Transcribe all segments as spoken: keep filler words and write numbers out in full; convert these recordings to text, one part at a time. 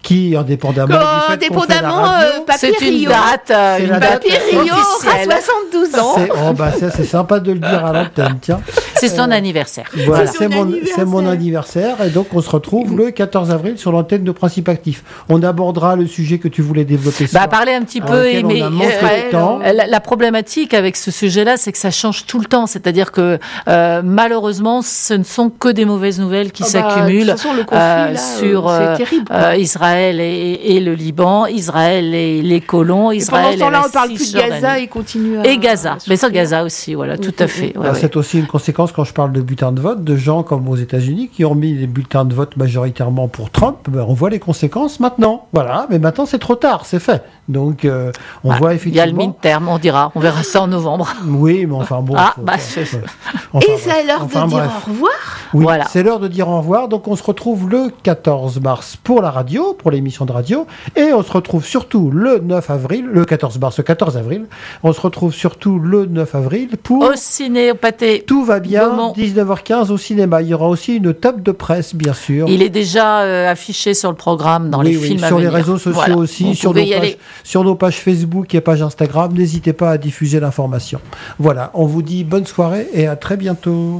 qui, indépendamment oh, du fait qu'on fait la indépendamment, radio, euh, Papy C'est une Rio. date, euh, C'est une la date Papy Rio aura officielle. soixante-douze ans. c'est, oh, bah, ça, c'est sympa de le dire à l'antenne, tiens. C'est son anniversaire. Voilà, C'est c'est son mon, anniversaire. c'est mon anniversaire et donc on se retrouve le quatorze avril sur l'antenne de Principe Actif. On abordera le sujet que tu voulais développer. ce Bah, soir, parler un petit pour peu, lequel mais on a manqué euh, de temps. la, la problématique avec ce sujet-là, c'est que ça change tout le temps. C'est-à-dire que euh, malheureusement, ce ne sont que des mauvaises nouvelles qui Ah bah, s'accumulent de toute façon, le conflit, euh, là, sur euh, euh, c'est terrible, quoi. euh, Israël et, et le Liban, Israël et les colons, Et Israël pendant ce temps-là, et la on parle plus de Cisjordanie. Gaza et continue à... Et Gaza, à mais ça, souffrir. Gaza aussi, voilà, tout Mm, à mm, fait. mm. ouais, Ah, ouais. c'est aussi une conséquence quand je parle de bulletins de vote, de gens comme aux États-Unis qui ont mis des bulletins de vote majoritairement pour Trump. Ben, on voit les conséquences maintenant. Voilà, mais maintenant c'est trop tard, c'est fait. Donc euh, on Bah, voit il y a le effectivement. mid-term, on dira, on verra ça en novembre. Oui, mais enfin bon. Ah, faut- bah, faut- c'est- ouais. Enfin, Et c'est l'heure enfin, de dire bref. au revoir. Oui, Voilà. c'est l'heure de dire au revoir. Donc on se retrouve le quatorze mars pour la radio, pour l'émission de radio, et on se retrouve surtout le neuf avril, le quatorze mars, le quatorze avril. On se retrouve surtout le neuf avril pour Au ciné, au pâté. Tout va bien, Beaumont. dix-neuf heures quinze au cinéma. Il y aura aussi une table de presse, bien sûr. Il est déjà euh, affiché sur le programme dans Oui, les oui, films à sur les venir. réseaux sociaux Voilà. aussi, Vous sur nos, pouvez y pages, aller. sur nos pages Facebook et pages Instagram. N'hésitez pas à diffuser l'information. Voilà, on vous dit bonne soirée et à très bientôt.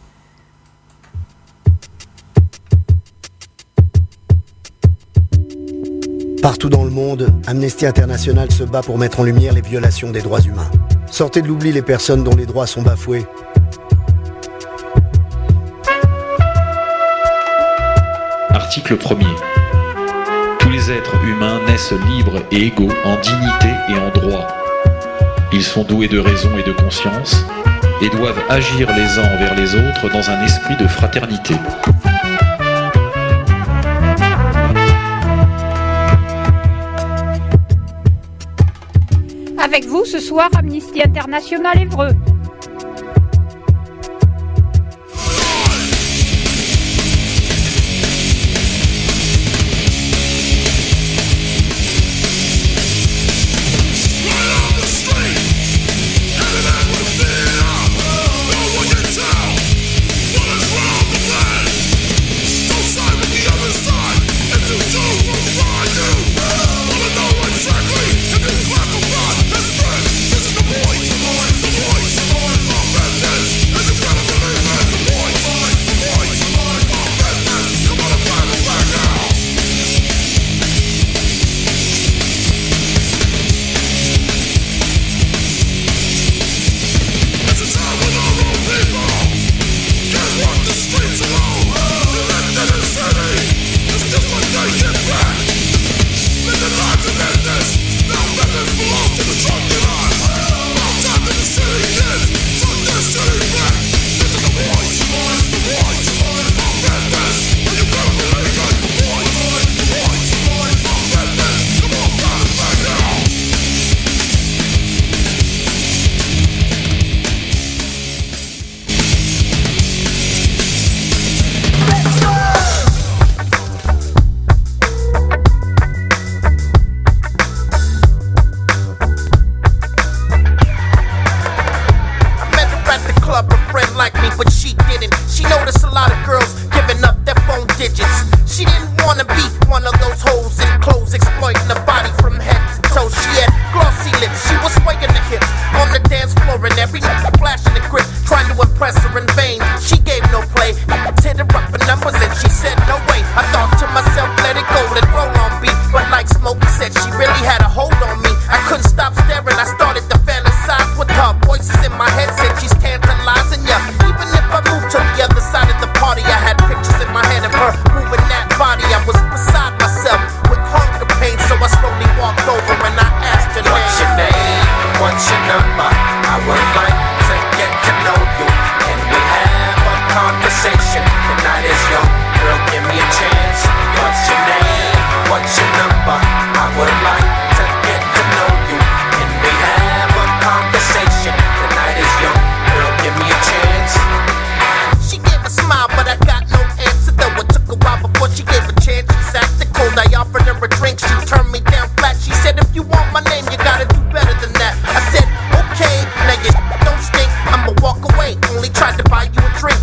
Partout dans le monde, Amnesty International se bat pour mettre en lumière les violations des droits humains. Sortez de l'oubli les personnes dont les droits sont bafoués. Article premier. Tous les êtres humains naissent libres et égaux en dignité et en droit. Ils sont doués de raison et de conscience et doivent agir les uns envers les autres dans un esprit de fraternité. Avec vous ce soir, Amnesty International Évreux.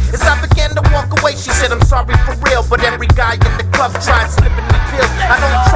She said I'm sorry for real, but every guy in the club tried slipping me pills. I don't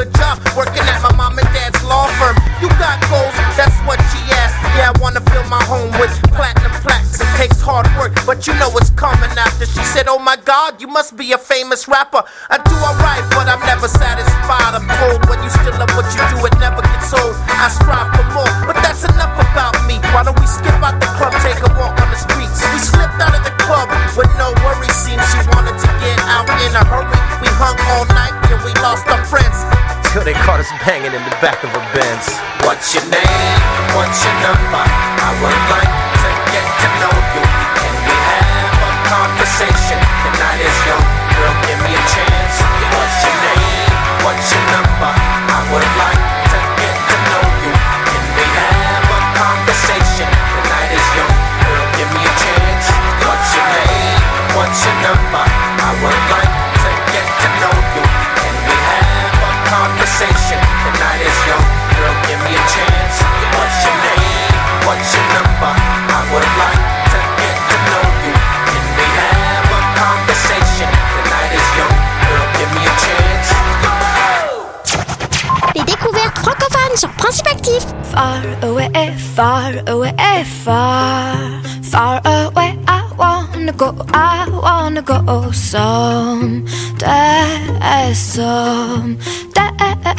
good job working at my mom and dad's law firm. You got goals, that's what she asked. Yeah, I wanna fill my home with platinum plaques. It takes hard work, but you know it's coming after. She said, oh my God, you must be a famous rapper. I do alright, but I'm never satisfied. I'm told when you still love what you do, it never gets old. I strive for more, but that's enough about me. Why don't we skip out the club, take a walk on the streets? We slipped out of the club with no worries. Seems she wanted to get out in a hurry. We hung all night till we lost our friends, till they caught us banging in the back of a Benz. What's your name? What's your number? I would like to get to know you. Can we have a conversation? The night is young, girl, give me a chance. What's your name? What's your number? I would like to get to know you. Can we have a conversation? The night is young, girl, give me a chance. What's your name? What's your number? I would like to get to know you. Can we have a conversation? The night is young, girl, give me a chance. What's your name? What's your number? I would like to get to know you. Can we have a conversation? The night is young, girl, give me a chance. Les découvertes francophones sur Principe Actif. Far away, far away, far, far away. I wanna go, I wanna go someday, someday.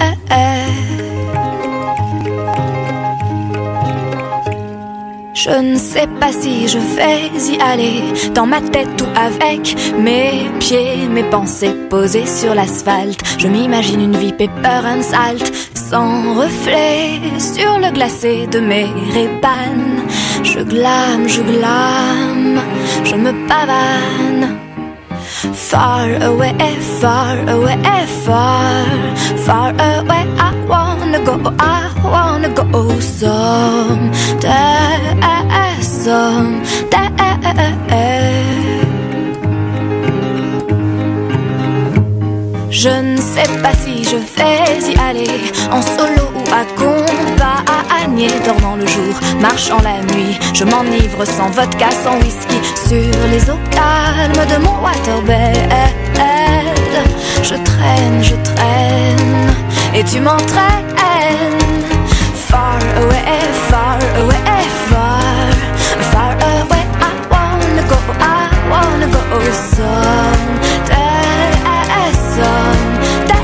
Je ne sais pas si je vais y aller, dans ma tête ou avec mes pieds, mes pensées posées sur l'asphalte. Je m'imagine une vie paper and salt, sans reflet sur le glacé de mes Ray-Ban. Je glame, je glame, je me pavane. Far away, far away, far, far away. I wanna go, I wanna go someday, someday. Je ne sais pas si je vais y aller, en solo ou accompagné, dormant le jour, marchant la nuit. Je m'enivre sans vodka, sans whisky, sur les eaux calmes de mon waterbed. Je traîne, je traîne, et tu m'entraînes. Far away, far away, far, far away. I wanna go, I wanna go someday, someday.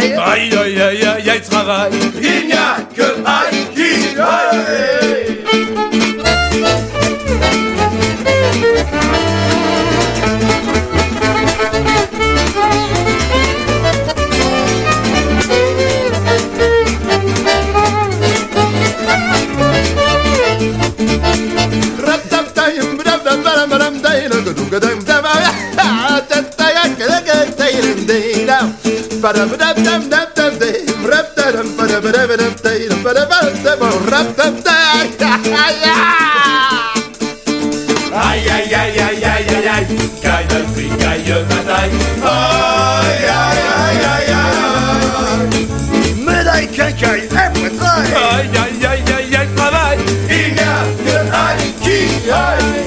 travaille. Aïe, aïe, aïe, aïe, aïe, travaille. Il n'y a que aïe qui aïe. Aïe aïe aïe aïe aïe aïe aïe, caille d'Afrique, caille bataille. Aïe aïe aïe aïe aïe, médaille quincaille et poitrail. Aïe aïe aïe aïe aïe, travail. Il n'y a que aïe qui aïe.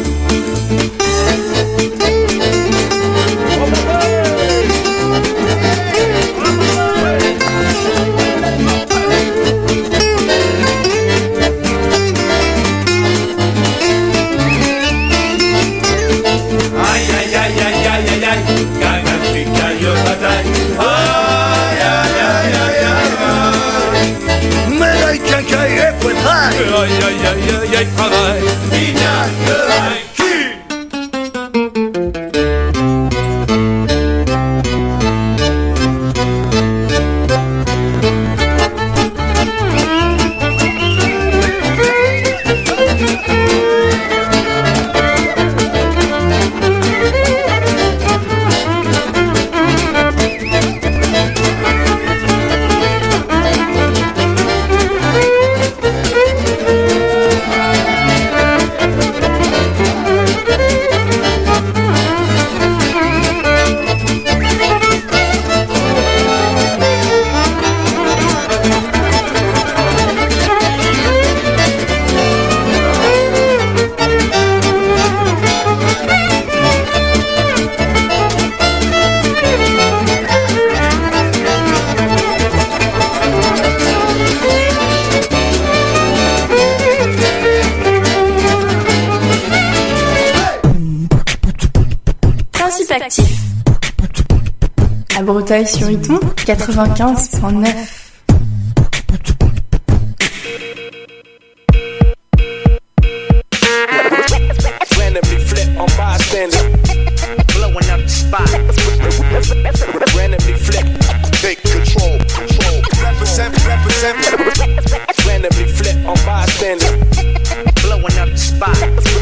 Aïe aïe aïe aïe aïe, travail. Il n'y a que aïe qui. À Breteuil-sur-Iton, quatre-vingt-quinze point neuf. Randomly flip on bystanders, blowing up the spot. Randomly flip, take control, control. Represent, represent. Randomly flip on bystanders, blowing up the spot.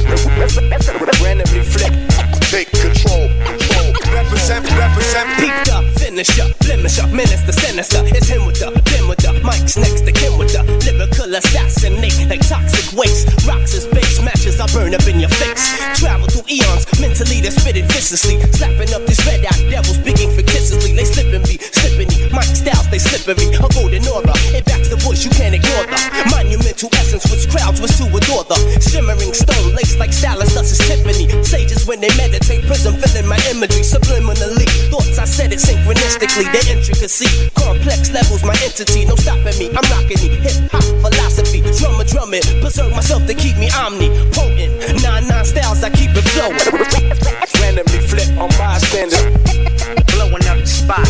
Randomly flip, take control, control. Represent, represent. Peeped up, finish up, blemish up, menace the sinister. It's him with the, them with the, Mike's next to Kim with the lyrical assassinate like toxic waste. Rocks as base matches, I burn up in your face. Travel through eons, mentally they spit it viciously. Slapping up these red out devils, speaking fictitiously. They slipping me, slipping me. Mike styles, they slippery. A golden aura, it backs the voice, you can't ignore the monumental essence, which crowds was to adore the shimmering stone, laced like stylus, thus is Tiffany. Sages when they meditate, prism filling my imagery subliminally. Thoughts I said it synchronistically, their intricacy, complex levels, my entity, no stopping me. I'm rocking the hip hop philosophy, drummer drum it, preserve myself to keep me omnipotent. Nine nine styles, I keep it flowing. Randomly flip on bystanders, blowing up the spot.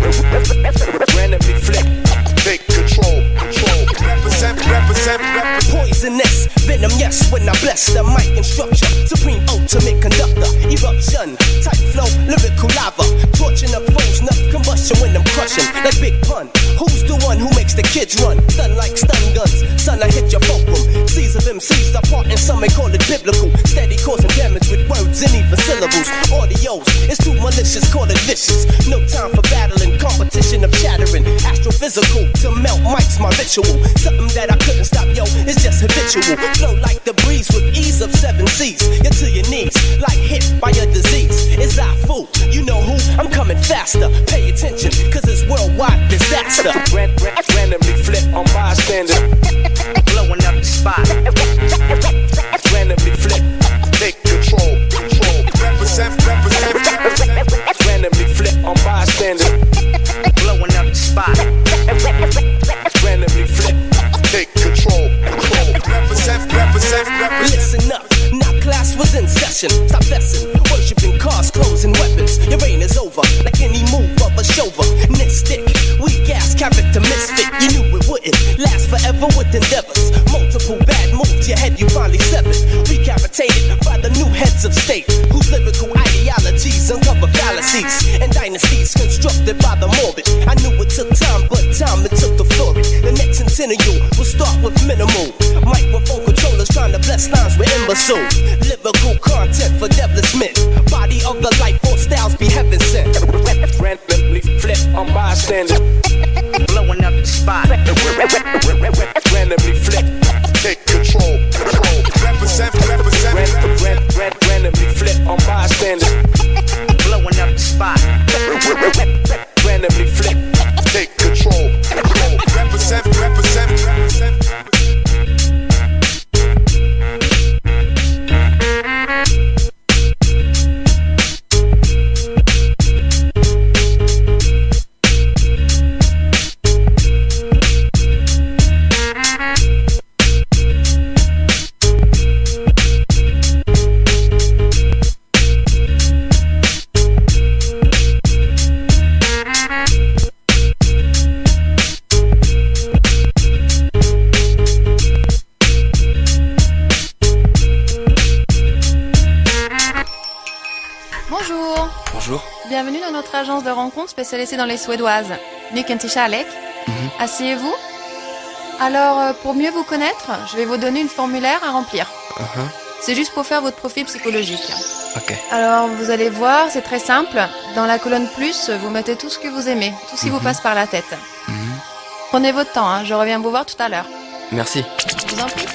Randomly flip, take control, control. Represent, represent, represent. Poisonous venom, yes, when I bless the mic and structure. Supreme ultimate conductor, eruption, tight flow, lyrical lava. Torching up foes, enough combustion when I'm crushing. Like Big Pun, who's the one who makes the kids run? Stun like stun guns, son, I hit your fulcrum. Seas of M Cs apart and some may call it biblical. Steady causing damage with words and even syllables. Audios, it's too malicious, call it vicious. No time for battling, competition of shattering. Astrophysical, to melt mics, my ritual. Something that I couldn't stop, yo, it's just habitual. Flow like the breeze with ease of seven seas. You're to your knees, like hit by a disease. It's I fool, you know who? I'm coming faster. Pay attention, cause it's worldwide disaster. Ran, ran, randomly flip on bystanders, blowing up the spot. Randomly flip, take control, control. Represent, represent, represent. Randomly flip on bystanders, blowing up the spot. Randomly flip, take control, control. Represent, represent, represent. Listen up, now class was in session. Stop messing, worshipping cars, clothes, and weapons. Your reign is over, like any move of a chauvinistic. ever with endeavors. Multiple bad moves, your head you finally severed. Recapitated by the new heads of state, whose lyrical ideologies uncover fallacies and dynasties constructed by the morbid. I knew it took time, but time it took to floor it. The next centennial will start with minimal microphone controllers trying to bless lines with imbecile lyrical content for devilish men. Body of the life force styles be heaven sent. Randomly flip on bystanders, blowing up the spot. Randomly flip, take control, control. Represent, represent. Ran, ran, ran, randomly flip on bystanders, blowing up the spot. Randomly flip, take control, control. Represent, represent, represent. Bienvenue dans notre agence de rencontres spécialisée dans les Suédoises. Mycket till kärlek. Mm-hmm. Asseyez-vous. Alors, euh, pour mieux vous connaître, je vais vous donner une formulaire à remplir. Uh-huh. C'est juste pour faire votre profil psychologique. Ok. Alors, vous allez voir, c'est très simple. Dans la colonne plus, vous mettez tout ce que vous aimez, tout ce qui mm-hmm. vous passe par la tête. Mm-hmm. Prenez votre temps, hein, je reviens vous voir tout à l'heure. Merci. Je vous en prie.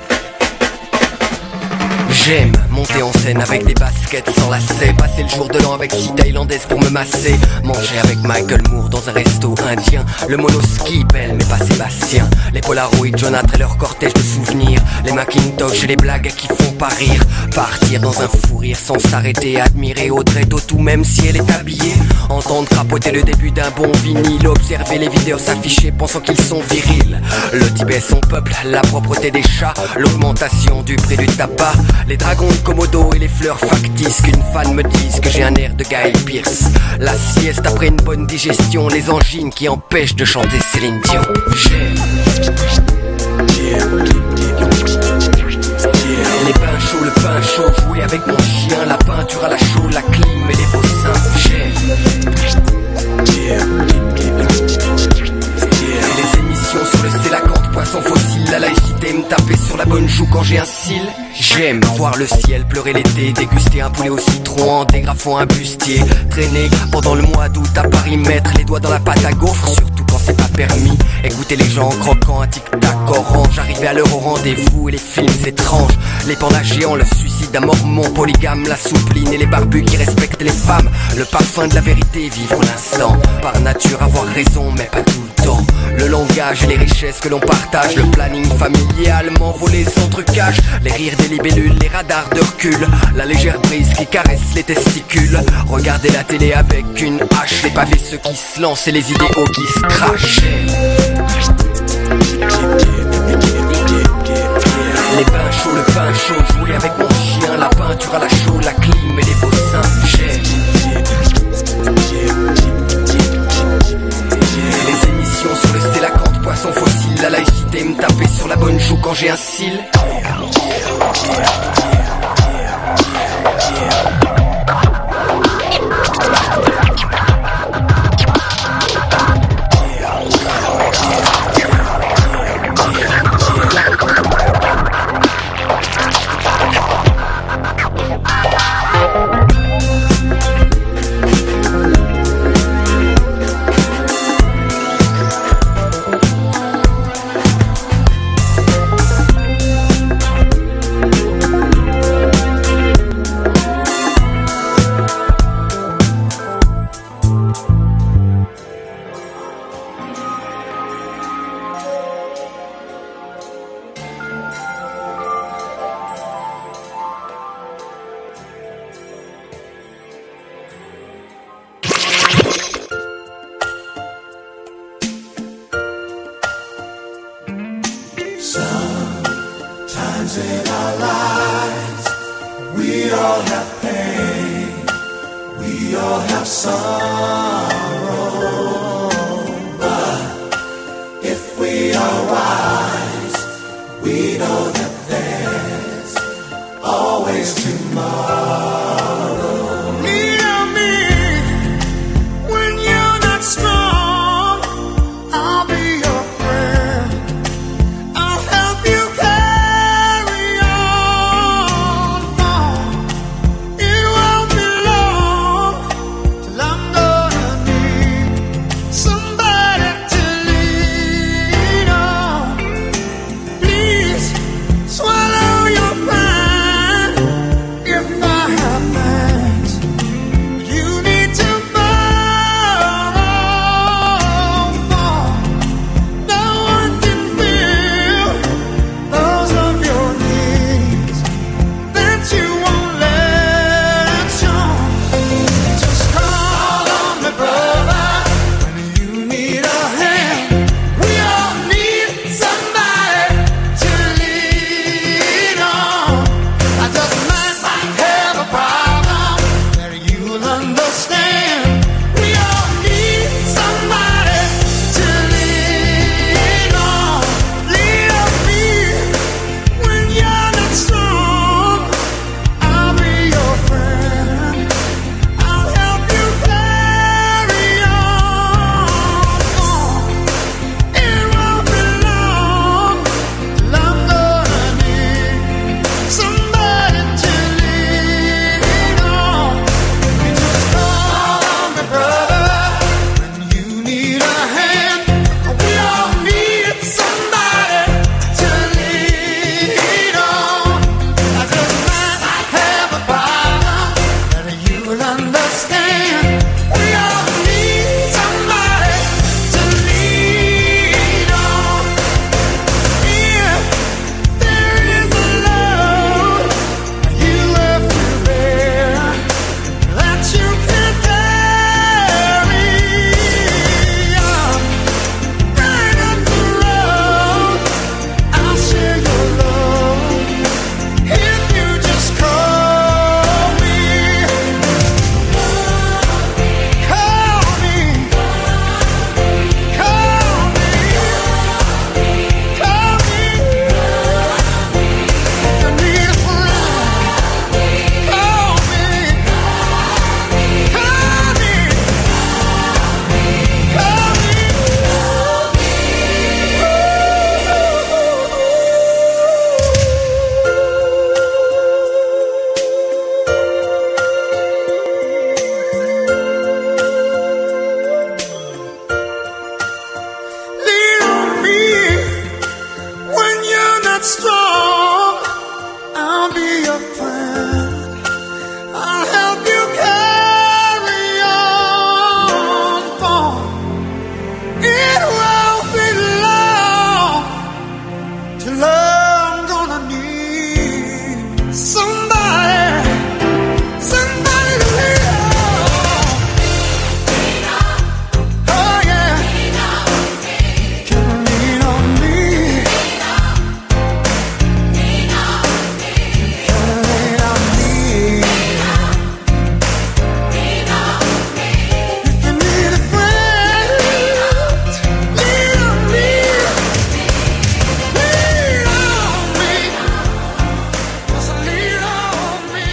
J'aime monter en scène avec des baskets sans lacets, passer le jour de l'an avec six thaïlandaises pour me masser, manger avec Michael Moore dans un resto indien, le monoski, belle mais pas Sébastien, les Polaroids, Jonathan et leur cortège de souvenirs, les Macintosh et les blagues qui font pas rire, partir dans un fou rire sans s'arrêter, admirer Audrey Tautou même si elle est habillée, entendre crapoter le début d'un bon vinyle, observer les vidéos s'afficher pensant qu'ils sont virils, le Tibet son peuple, la propreté des chats, l'augmentation du prix du tabac, les dragons de Komodo et les fleurs factices, qu'une fan me dise que j'ai un air de Guy Pearce, la sieste après une bonne digestion, les angines qui empêchent de chanter Céline Dion. J'aime les bains chauds, le pain chaud, jouer avec mon chien, la peinture à la chaux, la clim et les beaux seins. J'aime les émissions sur le Célacante, poisson fossile, la laïcité, me taper sur la bonne joue quand j'ai un cil. J'aime voir le ciel pleurer l'été, déguster un poulet au citron en dégrafant un bustier, traîner pendant le mois d'août à Paris, mettre les doigts dans la pâte à gaufre, surtout quand c'est pas permis, écouter les gens croquant un tic-tac orange, arriver à l'heure au rendez-vous et les films étranges, les pandas géants, le suicide d'un mormon polygame, la soupline et les barbus qui respectent les femmes, le parfum de la vérité, vivre l'instant, par nature avoir raison mais pas tout le temps, le langage et les richesses que l'on partage, le planning familial, m'envoler sans trucage, les rires des libellules, les radars de recul, la légère brise qui caresse les testicules, regarder la télé avec une hache, les pavés ceux qui se lancent et les idéaux qui se crachent. Les bains chauds, le pain chaud, jouer avec mon chien, la peinture à la chaux, la clim et les beaux seins. J'aime les émissions sur le Célacante, poisson fossile, la laïcité, me taper sur la bonne joue quand j'ai un cil. Sometimes in our lives, we all have pain, we all have sorrow. But if we are wise, We know that there's always tomorrow. Lean on me when you're not strong. I'll be your friend. I'll help you carry on. It won't be long till I'm gonna need somebody to lean on. Please swallow your pride if I have plans. You need to borrow more. No one can fill those of your needs that you won't let show. Just call on me, brother, when you need a hand. We all need somebody to lean on. I just might have a problem that you'll understand. We all need somebody to lean on. Lean on me when you're not strong. I'll be your friend. I'll help you carry on. It won't be long till I'm gonna need somebody to lean on. You just call on me, brother, when you need a hand. We all need somebody to lean on. I just might have a problem that you'll understand. We all need somebody to lean on. If there is a load you have to bear that you can carry on, right up the road, I'll share your load. If you just call me, call me, call me, call me. If you need a friend, call me, call me, call Lean on me when you're not strong. I'll be your friend. I'll help you carry on. It won't be long till I'm gonna need somebody, somebody to lean on. Oh yeah. Can lean on me. Can lean on me. If you need a friend, lean on me. Lean on me. Just lean on me.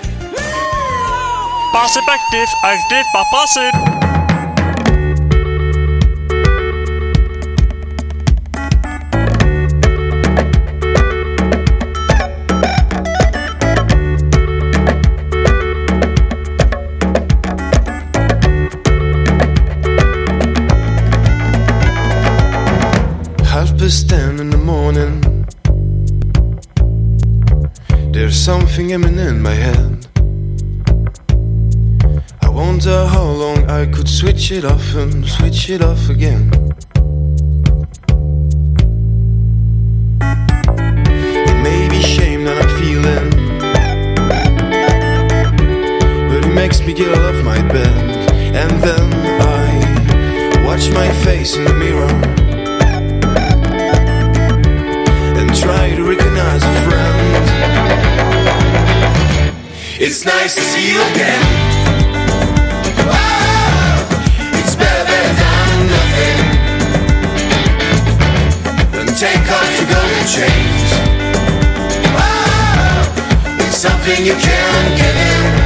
Passive active, active par passive. Half past ten in the morning. There's something humming in my head. I wonder how long I could switch it off and switch it off again. It may be shame that I'm feeling, but it makes me get out of my bed. And then I watch my face in the mirror and try to recognize a friend. It's nice to see you again. It's better, better than nothing. take off your golden chains. Oh, it's something you can't give in.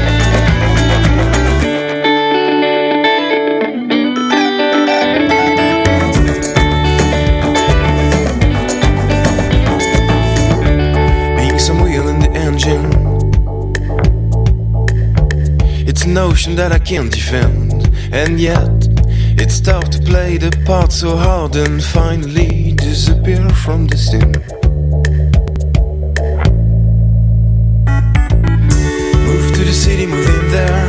It's a notion that I can't defend, and yet it's tough to play the part so hard and finally disappear from the scene. Move to the city, move in there,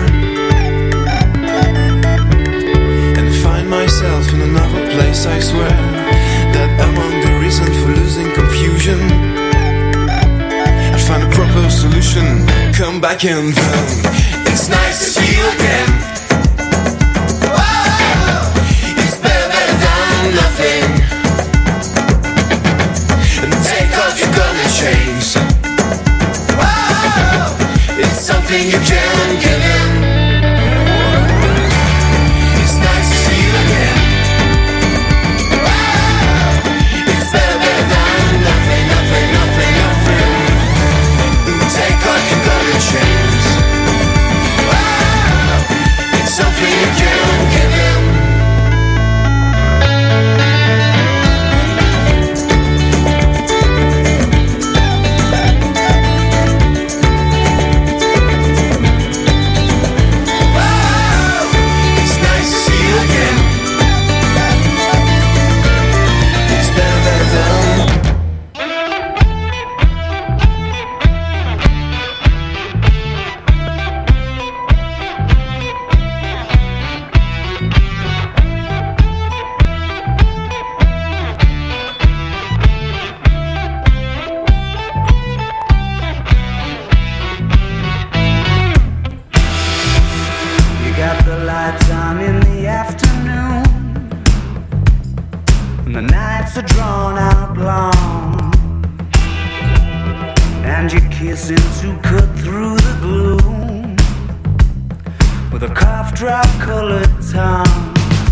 and find myself in another place. I swear that among the reasons for losing confusion, I'll find a proper solution. Come back and then it's nice to see you again. Whoa, it's better, better than nothing. And take off your golden chains. Whoa, it's something you can't give in. It's nice to see you again. Whoa, it's better, better than nothing, nothing, nothing, nothing. And take off your golden chains. Something you can't give in. Wow, it's nice to see you again. It's better, better than. Are drawn out long, and you're kissing to cut through the gloom with a cough drop colored tongue.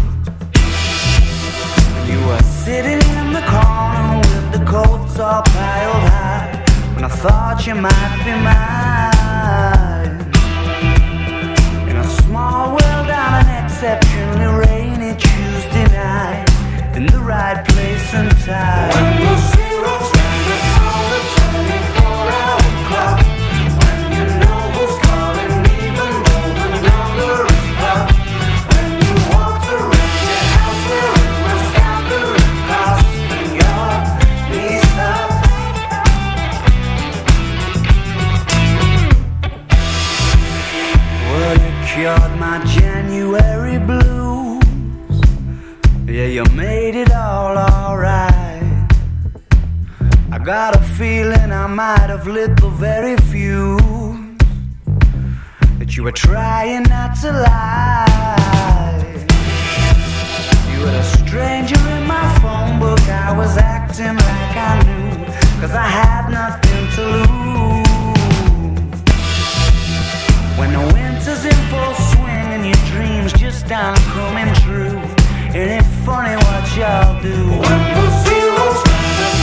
You were sitting in the corner with the coats all piled high, and I thought you might be mine. In a small world on an exceptionally rainy Tuesday night, in the right place and time. When the zero's standing on the twenty-four hour clock, when you know who's calling even though the number is blocked, when you walk around your house wearing a scattering cost and your knees up. Well, you cured my January blues. Yeah, you made it all alright. I got a feeling I might have lit the very few that you were trying not to lie. You were a stranger in my phone book. I was acting like I knew, cause I had nothing to lose. When the winter's in full swing and your dreams just aren't coming true, ain't it funny what y'all do?